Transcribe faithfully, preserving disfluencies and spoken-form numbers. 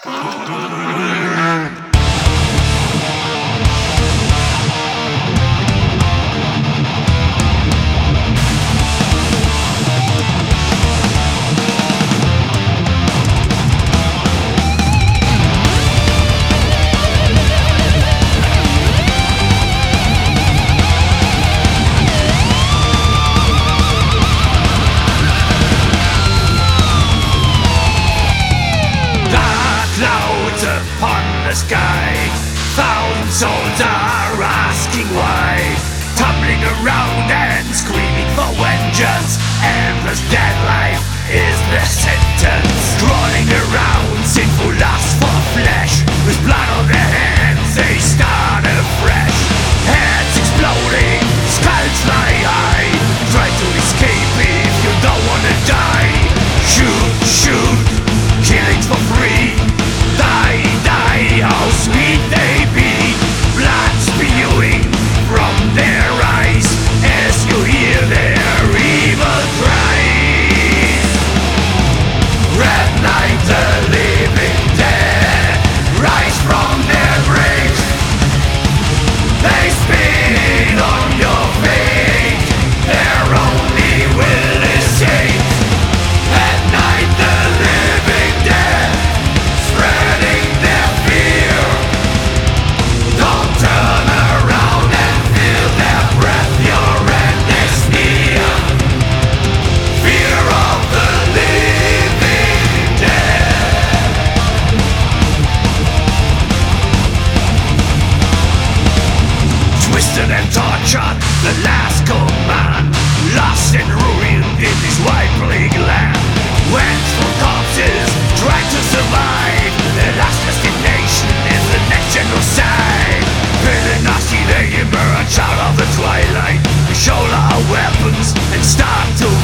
Upon the sky, thousand souls are asking why, tumbling around and screaming for vengeance. Endless dead life is their sentence. Crawling around, sinful lust for flesh, with blood on their hands they start afresh. Heads exploding, skulls fly high. Try to escape if you don't wanna die. Shoot, shoot, killings for free. Die, die, how sweet they be. Blood spewing from their eyes as you hear their evil cries. Red Night, the living dead rise from their graves. They spit on your fate, their only will is hate. At night the living dead spreading their fear. Don't turn around and feel their breath, your end is near. Fear of the living dead. Twisted and tortured, the last command. Lost and ruined in this white plague land. Went through corpses, tried to survive. Their last destination is the next genocide. Feeling nasty, they emerge out of the twilight. We shoulder our weapons and start to